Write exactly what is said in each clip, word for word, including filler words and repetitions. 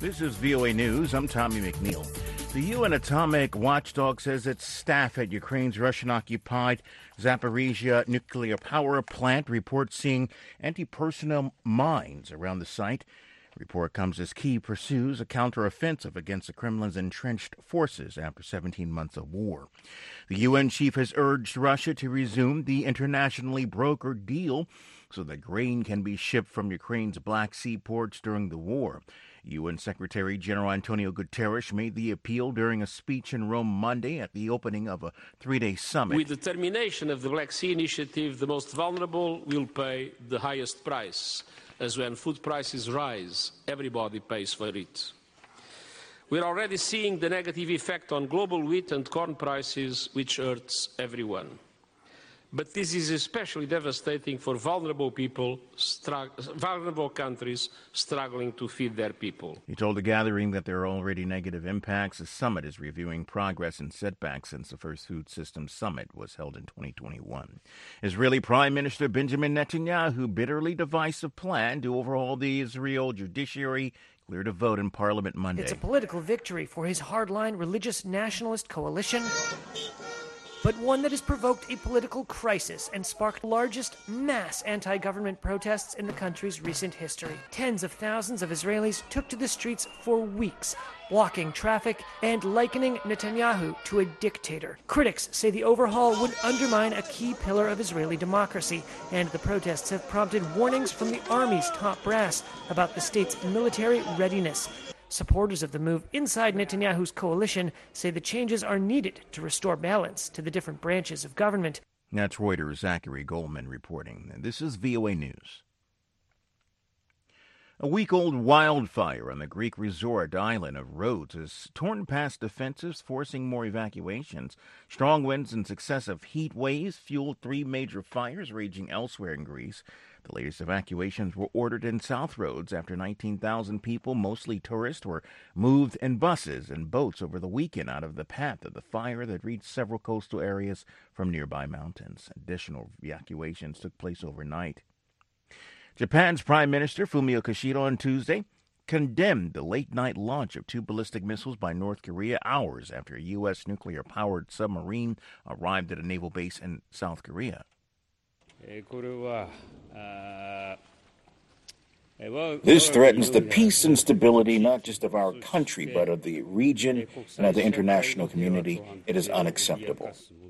This is V O A News. I'm Tommy McNeil. The U N Atomic Watchdog says its staff at Ukraine's Russian-occupied Zaporizhia nuclear power plant reports seeing anti-personnel mines around the site. The report comes as Kyiv pursues a counteroffensive against the Kremlin's entrenched forces after seventeen months of war. The U N chief has urged Russia to resume the internationally brokered deal so that grain can be shipped from Ukraine's Black Sea ports during the war. U N Secretary General Antonio Guterres made the appeal during a speech in Rome Monday at the opening of a three-day summit. With the termination of the Black Sea Initiative, the most vulnerable will pay the highest price, as when food prices rise, everybody pays for it. We're already seeing the negative effect on global wheat and corn prices, which hurts everyone. But this is especially devastating for vulnerable people, vulnerable countries struggling to feed their people. He told the gathering that there are already negative impacts. The summit is reviewing progress and setbacks since the first food systems summit was held in twenty twenty-one. Israeli Prime Minister Benjamin Netanyahu bitterly divisive plan to overhaul the Israel judiciary cleared a vote in Parliament Monday. It's a political victory for his hardline religious nationalist coalition, but one that has provoked a political crisis and sparked the largest mass anti-government protests in the country's recent history. Tens of thousands of Israelis took to the streets for weeks, blocking traffic and likening Netanyahu to a dictator. Critics say the overhaul would undermine a key pillar of Israeli democracy, and the protests have prompted warnings from the army's top brass about the state's military readiness. Supporters of the move inside Netanyahu's coalition say the changes are needed to restore balance to the different branches of government. That's Reuters' Zachary Goldman reporting. This is V O A News. A week-old wildfire on the Greek resort island of Rhodes has torn past defenses, forcing more evacuations. Strong winds and successive heat waves fueled three major fires raging elsewhere in Greece. The latest evacuations were ordered in South Rhodes after nineteen thousand people, mostly tourists, were moved in buses and boats over the weekend out of the path of the fire that reached several coastal areas from nearby mountains. Additional evacuations took place overnight. Japan's Prime Minister Fumio Kishida on Tuesday condemned the late-night launch of two ballistic missiles by North Korea hours after a U S nuclear-powered submarine arrived at a naval base in South Korea. This threatens the peace and stability not just of our country, but of the region and of the international community. It is unacceptable.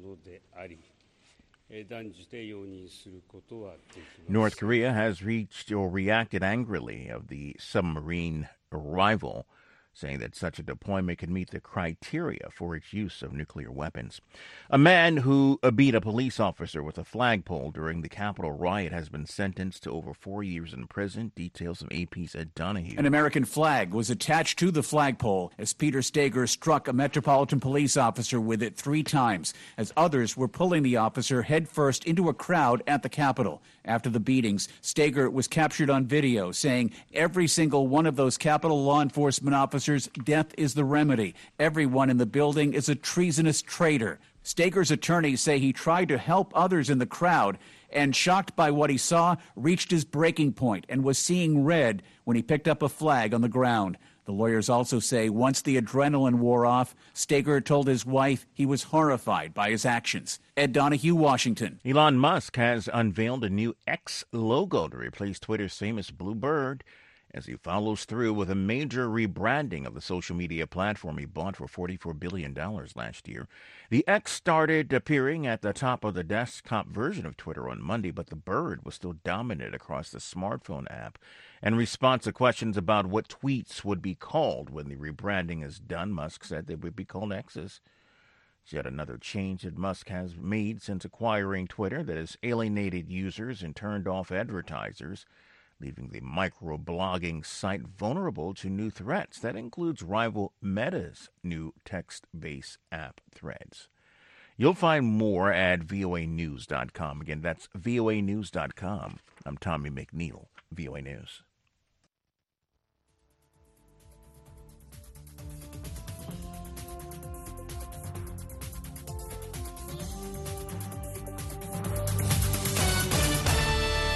North Korea has reached or reacted angrily of the submarine arrival, saying that such a deployment could meet the criteria for its use of nuclear weapons. A man who beat a police officer with a flagpole during the Capitol riot has been sentenced to over four years in prison. Details from A P's Ed Donahue. An American flag was attached to the flagpole as Peter Stager struck a Metropolitan Police officer with it three times, as others were pulling the officer headfirst into a crowd at the Capitol. After the beatings, Stager was captured on video saying every single one of those Capitol law enforcement officers, death is the remedy. Everyone in the building is a treasonous traitor. Stager's attorneys say he tried to help others in the crowd and, shocked by what he saw, reached his breaking point and was seeing red when he picked up a flag on the ground. The lawyers also say once the adrenaline wore off, Stager told his wife he was horrified by his actions. Ed Donahue, Washington. Elon Musk has unveiled a new X logo to replace Twitter's famous blue bird as he follows through with a major rebranding of the social media platform he bought for forty-four billion dollars last year. The X started appearing at the top of the desktop version of Twitter on Monday, but the bird was still dominant across the smartphone app. In response to questions about what tweets would be called when the rebranding is done, Musk said they would be called X's. It's yet another change that Musk has made since acquiring Twitter that has alienated users and turned off advertisers, leaving the microblogging site vulnerable to new threats. That includes rival Meta's new text-based app Threads. You'll find more at V O A news dot com. Again, that's V O A news dot com. I'm Tommy McNeil, V O A News.